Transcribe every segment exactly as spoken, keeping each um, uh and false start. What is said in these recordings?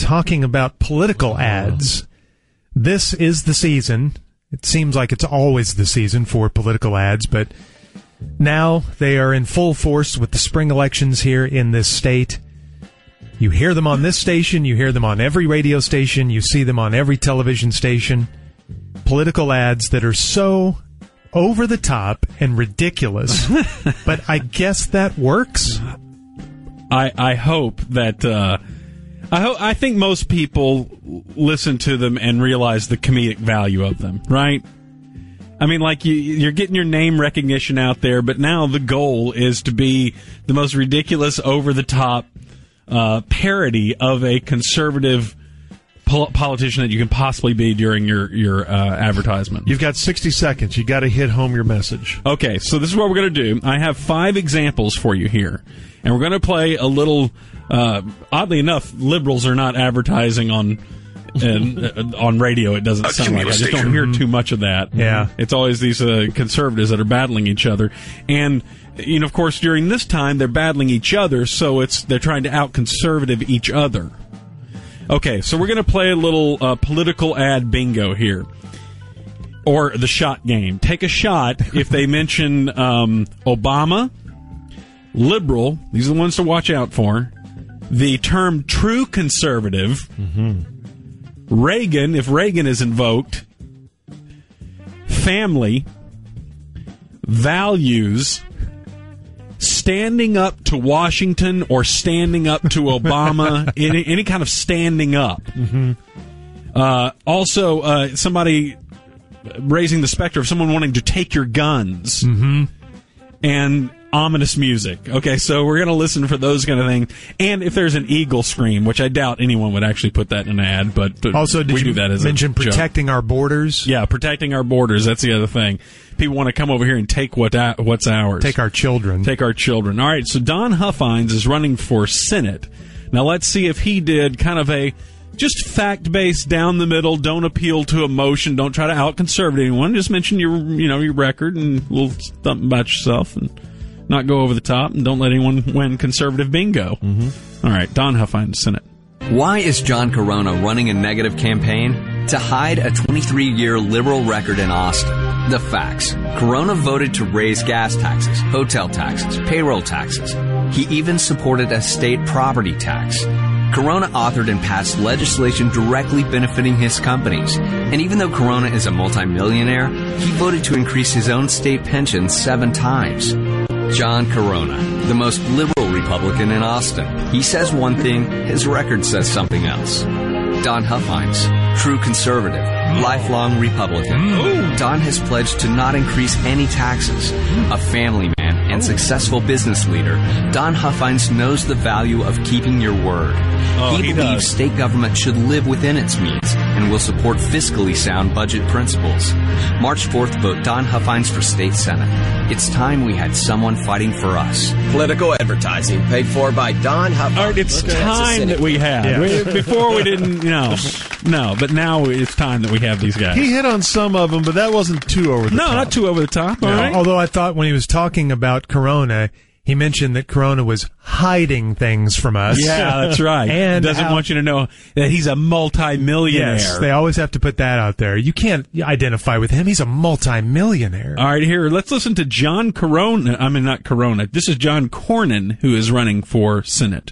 talking about political ads. This is the season. It seems like it's always the season for political ads, but now they are in full force with the spring elections here in this state. You hear them on this station, you hear them on every radio station, you see them on every television station. Political ads that are so over the top and ridiculous, but I guess that works. I I hope that uh, I hope I think most people listen to them and realize the comedic value of them, right? I mean, like you, you're getting your name recognition out there, but now the goal is to be the most ridiculous, over the top uh, parody of a conservative pol- politician that you can possibly be during your your uh, advertisement. You've got sixty seconds. You got to hit home your message. Okay, so this is what we're going to do. I have five examples for you here, and we're going to play a little. Uh, oddly enough, liberals are not advertising on and, uh, on radio. It doesn't sound like. I just don't hear too much of that. Yeah, it's always these uh, conservatives that are battling each other, and you know, of course, during this time they're battling each other, so it's they're trying to out conservative each other. Okay, so we're going to play a little uh, political ad bingo here. Or the shot game. Take a shot if they mention um, Obama, liberal, these are the ones to watch out for, the term true conservative, mm-hmm. Reagan, if Reagan is invoked, family, values, standing up to Washington or standing up to Obama, any, any kind of standing up. Mm-hmm. Uh, also, uh, somebody raising the specter of someone wanting to take your guns. Mm-hmm. And ominous music. Okay, so we're going to listen for those kind of things. And if there's an eagle scream, which I doubt anyone would actually put that in an ad, but also, did we you do that as mention a joke. Protecting our borders? Yeah, protecting our borders. That's the other thing. People want to come over here and take what what's ours. Take our children. Take our children. All right, so Don Huffines is running for Senate. Now let's see if he did kind of a just fact-based, down the middle, don't appeal to emotion, don't try to out-conservative anyone, just mention your, you know, your record and a little something about yourself and not go over the top, and don't let anyone win conservative bingo. Mm-hmm. All right, Don Huffines, Senate. Why is John Corona running a negative campaign? To hide a twenty-three-year liberal record in Austin. The facts. Corona voted to raise gas taxes, hotel taxes, payroll taxes. He even supported a state property tax. Corona authored and passed legislation directly benefiting his companies. And even though Corona is a multimillionaire, he voted to increase his own state pension seven times. John Corona, the most liberal Republican in Austin. He says one thing, his record says something else. Don Huffines, true conservative, lifelong Republican. Don has pledged to not increase any taxes. A family man and successful business leader, Don Huffines knows the value of keeping your word. Oh, he, he believes does. state government should live within its means and will support fiscally sound budget principles. March fourth, vote Don Huffines for State Senate. It's time we had someone fighting for us. Political advertising paid for by Don Huffines. All right, it's Okay. time that we had. Yeah. We, before we didn't, you know, no, but now it's time that we have these guys. He hit on some of them, but that wasn't too over the no, top. not too over the top. All No, right. Although I thought when he was talking about Corona, he mentioned that Corona was hiding things from us. Yeah, that's right. And doesn't how- want you to know that he's a multi-millionaire. Yes, they always have to put that out there. You can't identify with him. He's a multi-millionaire. All right, here, let's listen to John Corona. I mean, not Corona. This is John Cornyn, who is running for Senate.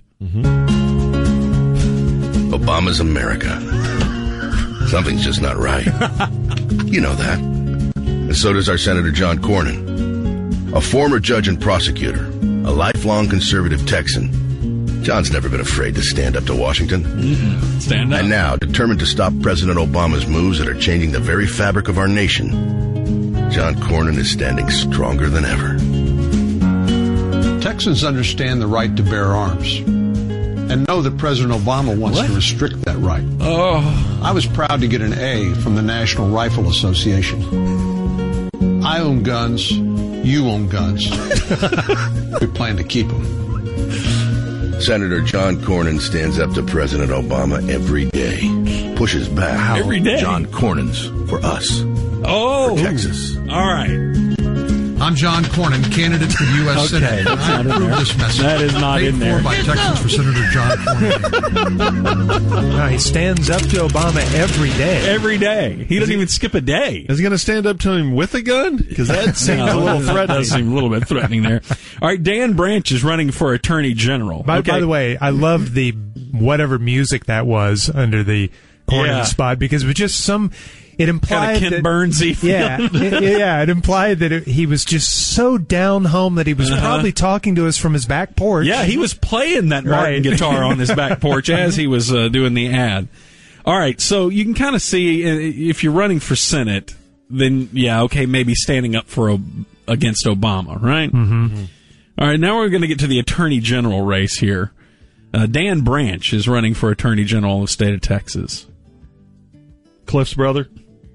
Obama's America. Something's just not right. You know that. And so does our Senator John Cornyn. A former judge and prosecutor, a lifelong conservative Texan. John's never been afraid to stand up to Washington. Mm-hmm. Stand up. And now, determined to stop President Obama's moves that are changing the very fabric of our nation, John Cornyn is standing stronger than ever. Texans understand the right to bear arms and know that President Obama wants What? to restrict that right. Oh. I was proud to get an A from the National Rifle Association. I own guns. You own guns. We plan to keep them. Senator John Cornyn stands up to President Obama every day. Pushes back. Every day. John Cornyn's for us. Oh. For Texas. All right. I'm John Cornyn, candidate for the U S Okay, Senate. that's I not in approve there. this message. That is not Paid in there. for by Texans for Senator John Cornyn. No, he stands up to Obama every day. Every day. He doesn't even skip a day. Is he going to stand up to him with a gun? Because that seems No, a little that threatening. does seem a little bit threatening there. All right, Dan Branch is running for Attorney General. By, okay. by the way, I loved the whatever music that was under the corner Yeah. of the spot because it was just some. It implied Kind of Ken that, Burnsy feel. Yeah, it, yeah. It implied that it, he was just so down home that he was Uh-huh. probably talking to us from his back porch. Yeah, he was playing that Martin Right. guitar on his back porch as he was uh, doing the ad. All right, so you can kind of see uh, if you're running for Senate, then yeah, okay, maybe standing up for o- against Obama, right? Mm-hmm. All right, now we're going to get to the Attorney General race here. Uh, Dan Branch is running for Attorney General in the state of Texas. Cliff's brother?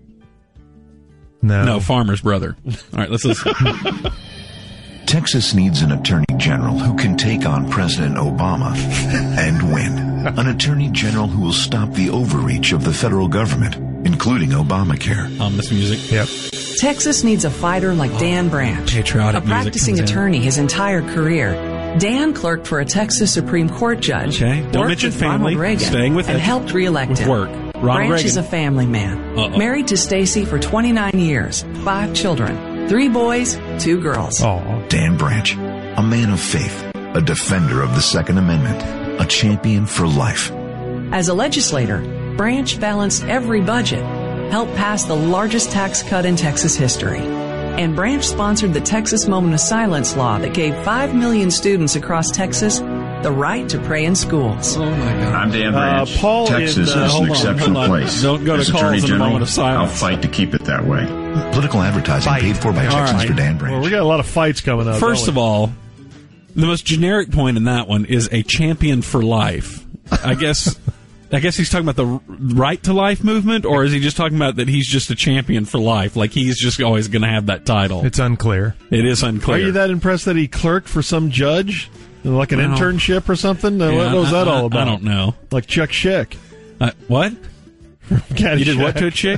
no, No, Farmer's brother. All right, let's listen. Texas needs an attorney general who can take on President Obama and win. An attorney general who will stop the overreach of the federal government, including Obamacare. Ominous music. Yep. Texas needs a fighter like Dan Branch, Patriotic a music practicing comes in. attorney his entire career. Dan clerked for a Texas Supreme Court judge, Okay, don't worked mention with family, Ronald Reagan, staying with and edu- helped re-elect with him. work. Ronald Branch Reagan. is a family man, Uh-oh. married to Stacy for twenty-nine years, five children, three boys, two girls. Aw. Dan Branch, a man of faith, a defender of the Second Amendment, a champion for life. As a legislator, Branch balanced every budget, helped pass the largest tax cut in Texas history. And Branch sponsored the Texas Moment of Silence law that gave five million students across Texas the right to pray in schools. Oh, my God. I'm Dan Branch. Uh, Paul Texas in, uh, is hold an on, exceptional hold on. place. Don't go to As calls Attorney in a General, moment of silence. I'll fight to keep it that way. Political advertising Fight. paid for by All Texans right. for Dan Branch. Well, we got a lot of fights coming up. First don't of we? all, the most generic point in that one is a champion for life. I guess I guess he's talking about the right to life movement, or is he just talking about that he's just a champion for life? Like he's just always going to have that title. It's unclear. It is unclear. Are you that impressed that he clerked for some judge? Like an Well, internship or something? Uh, Yeah, what was that I- I- all about? I don't know. Like Chuck Schick. Uh, what? You did what to a chick?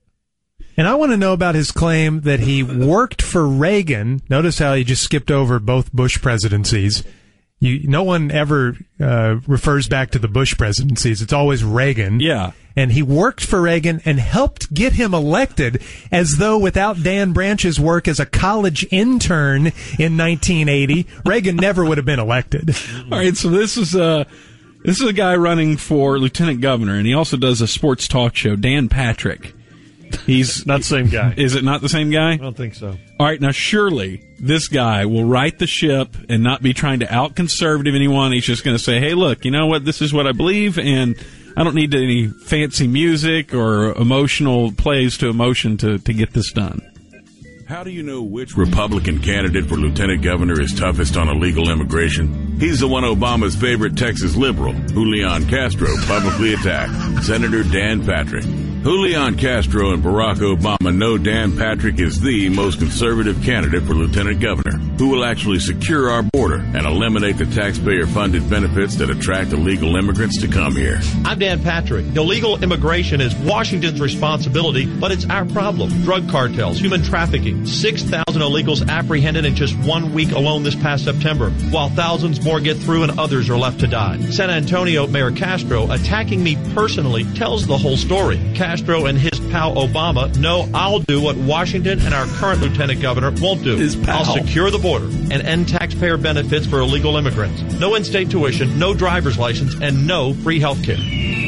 And I want to know about his claim that he worked for Reagan. Notice how he just skipped over both Bush presidencies. You, no one ever uh, refers back to the Bush presidencies. It's always Reagan. Yeah. And he worked for Reagan and helped get him elected, as though without Dan Branch's work as a college intern in nineteen eighty, Reagan never would have been elected. All right, so this is a this is a guy running for lieutenant governor, and he also does a sports talk show. Dan Patrick. He's Not the same guy. Is it not the same guy? I don't think so. All right, now surely this guy will right the ship and not be trying to out conservative anyone. He's just going to say, "Hey, look, you know what? This is what I believe, and I don't need any fancy music or emotional plays to emotion to to get this done." How do you know which Republican candidate for lieutenant governor is toughest on illegal immigration? He's the one Obama's favorite Texas liberal, Julian Castro, publicly attacked. Senator Dan Patrick. Julian Castro and Barack Obama know Dan Patrick is the most conservative candidate for lieutenant governor, who will actually secure our border and eliminate the taxpayer-funded benefits that attract illegal immigrants to come here. I'm Dan Patrick. Illegal immigration is Washington's responsibility, but it's our problem. Drug cartels, human trafficking, six thousand illegals apprehended in just one week alone this past September, while thousands more get through and others are left to die. San Antonio Mayor Castro attacking me personally tells the whole story. Castro and his pal Obama know I'll do what Washington and our current lieutenant governor won't do. His pal. I'll secure the border and end taxpayer benefits for illegal immigrants. No in-state tuition, no driver's license, and no free health care.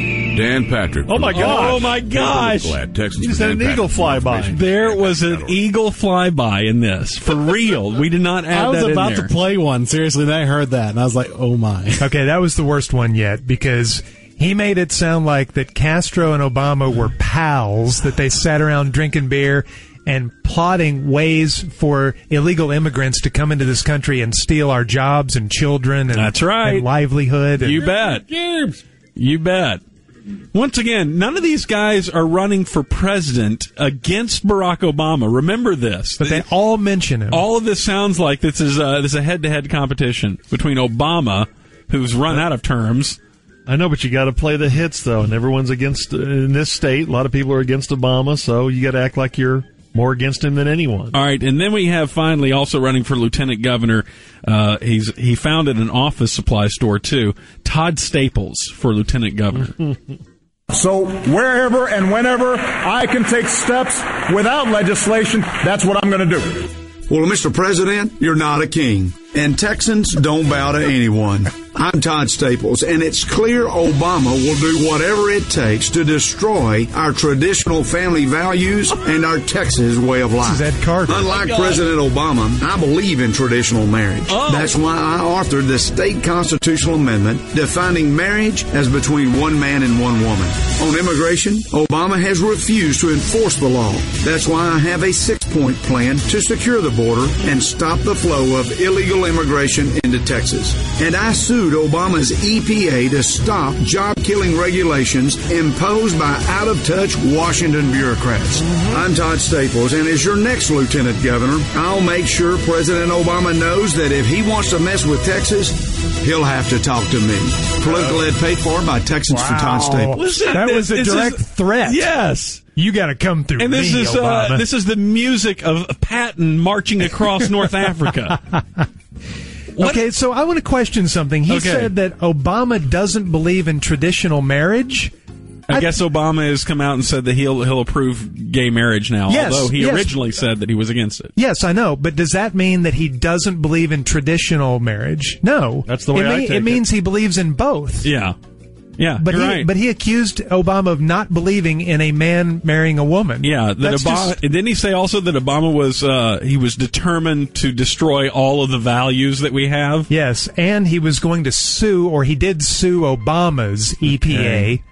Dan Patrick. Oh, my gosh. Oh, my gosh. Glad Texans You just for had Dan an eagle Patrick. flyby. There was an eagle flyby in this. For real. We did not add I was that in about there. to play one, seriously, and I heard that, and I was like, oh my. Okay, that was the worst one yet because he made it sound like that Castro and Obama were pals, that they sat around drinking beer and plotting ways for illegal immigrants to come into this country and steal our jobs and children and, That's right. and livelihood. And, You bet. You bet. Once again, none of these guys are running for president against Barack Obama. Remember this. But they all mention him. All of this sounds like this is a, this is a head-to-head competition between Obama, who's run out of terms. I know, but you got to play the hits, though, and everyone's against, in this state, a lot of people are against Obama, so you got to act like you're More against him than anyone. All right, and then we have finally also running for lieutenant governor. Uh, he's he founded an office supply store too. Todd Staples for lieutenant governor. So wherever and whenever I can take steps without legislation, that's what I'm going to do. Well, Mister President, you're not a king, and Texans don't bow to anyone. I'm Todd Staples, and it's clear Obama will do whatever it takes to destroy our traditional family values and our Texas way of life. This is Ed Carter. Unlike oh President Obama, I believe in traditional marriage. Oh. That's why I authored the state constitutional amendment defining marriage as between one man and one woman. On immigration, Obama has refused to enforce the law. That's why I have a six-point plan to secure the border and stop the flow of illegal immigration into Texas. And I sued Obama's E P A to stop job-killing regulations imposed by out-of-touch Washington bureaucrats. Mm-hmm. I'm Todd Staples, and as your next lieutenant governor, I'll make sure President Obama knows that if he wants to mess with Texas, he'll have to talk to me. Political ed paid for by Texans wow. for Todd Staples. Listen, that was a direct is, threat. Yes. You got to come through and this me, is Obama. Uh, this is the music of Patton marching across North Africa. What? Okay, so I want to question something. He okay. said that Obama doesn't believe in traditional marriage. I, I guess Obama has come out and said that he'll he'll approve gay marriage now, yes, although he yes. originally said that he was against it. Yes, I know, but does that mean that he doesn't believe in traditional marriage? No. That's the way it I mean, take it. It means he believes in both. Yeah. Yeah, but you're he, right. But he accused Obama of not believing in a man marrying a woman. Yeah, that That's Obama. Just, didn't he say also that Obama was uh, he was determined to destroy all of the values that we have? Yes, and he was going to sue, or he did sue Obama's E P A. Okay.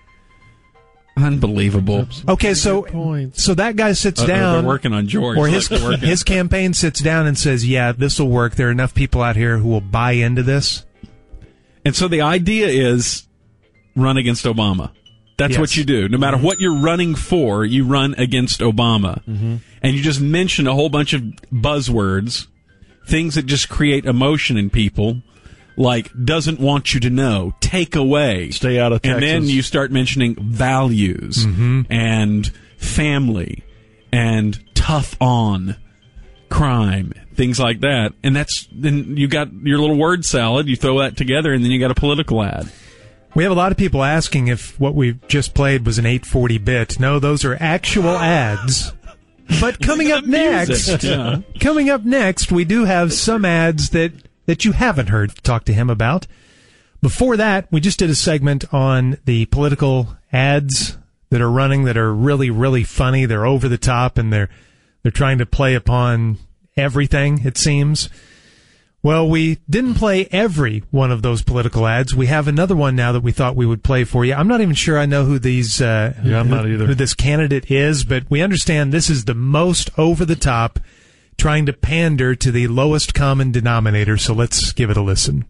Unbelievable. Okay, so so that guy sits uh, down. They're working on George. Or his his campaign sits down and says, "Yeah, this will work. There are enough people out here who will buy into this." And so the idea is. Run against Obama. That's yes. what you do. No matter mm-hmm. what you're running for, you run against Obama. Mm-hmm. And you just mention a whole bunch of buzzwords, things that just create emotion in people, like doesn't want you to know, take away. Stay out of Texas. And then you start mentioning values mm-hmm. and family and tough on crime, things like that. And that's, then you got your little word salad, you throw that together, and then you got a political ad. We have a lot of people asking if what we've just played was an eight forty bit. No, those are actual ads. But coming up next, yeah. coming up next, we do have some ads that, that you haven't heard talk to him about. Before that, we just did a segment on the political ads that are running that are really, really funny. They're over the top, and they're they're trying to play upon everything, it seems. Well, we didn't play every one of those political ads. We have another one now that we thought we would play for you. I'm not even sure I know who these uh, yeah, I'm who, not either. who this candidate is, but we understand this is the most over the top, trying to pander to the lowest common denominator. So let's give it a listen.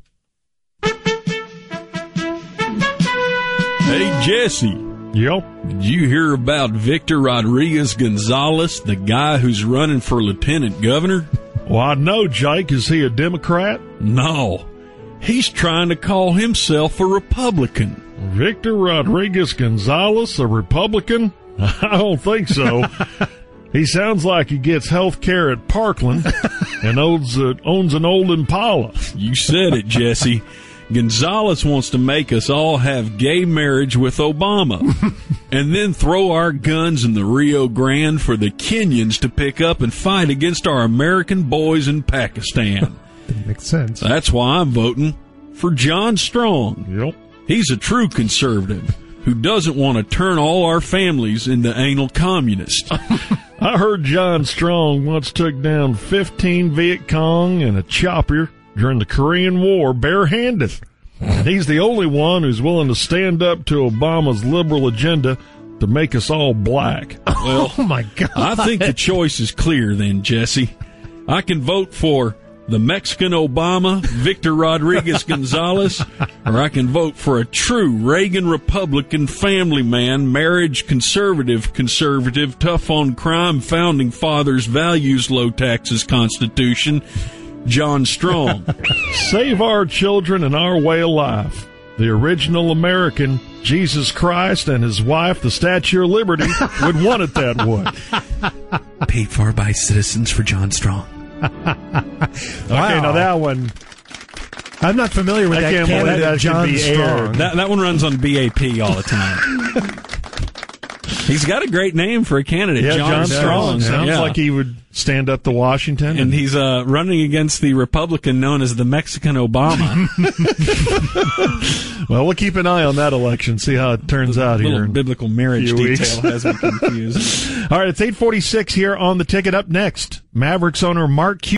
Hey, Jesse. Yep. Did you hear about Victor Rodriguez Gonzalez, the guy who's running for lieutenant governor? Well, I know, Jake. Is he a Democrat? No. He's trying to call himself a Republican. Victor Rodriguez Gonzalez, a Republican? I don't think so. He sounds like he gets health care at Parkland and owns, uh, owns an old Impala. You said it, Jesse. Gonzalez wants to make us all have gay marriage with Obama and then throw our guns in the Rio Grande for the Kenyans to pick up and fight against our American boys in Pakistan. That makes sense. That's why I'm voting for John Strong. Yep. He's a true conservative who doesn't want to turn all our families into anal communists. I heard John Strong once took down fifteen Viet Cong and a chopper during the Korean War barehanded. And he's the only one who's willing to stand up to Obama's liberal agenda to make us all black. Well, oh my God. I think the choice is clear then, Jesse. I can vote for the Mexican Obama, Victor Rodriguez Gonzalez, or I can vote for a true Reagan Republican family man, marriage conservative, conservative, tough on crime, founding fathers, values, low taxes, Constitution, John Strong. Save our children and our way of life. The original American, Jesus Christ, and his wife, the Statue of Liberty, would want it that way. Paid for by Citizens for John Strong. Okay, now that one. I'm not familiar with I that can't believe candidate, that should John be Strong. aired. That that one runs on B A P all the time. He's got a great name for a candidate, Yeah, John, John Strong. Sounds Yeah. like he would stand up to Washington. And he's uh, running against the Republican known as the Mexican Obama. Well, we'll keep an eye on that election, see how it turns out Little here. in biblical marriage few detail weeks. has me confused. All right, it's eight forty-six here on the ticket. Up next, Mavericks owner Mark Cuban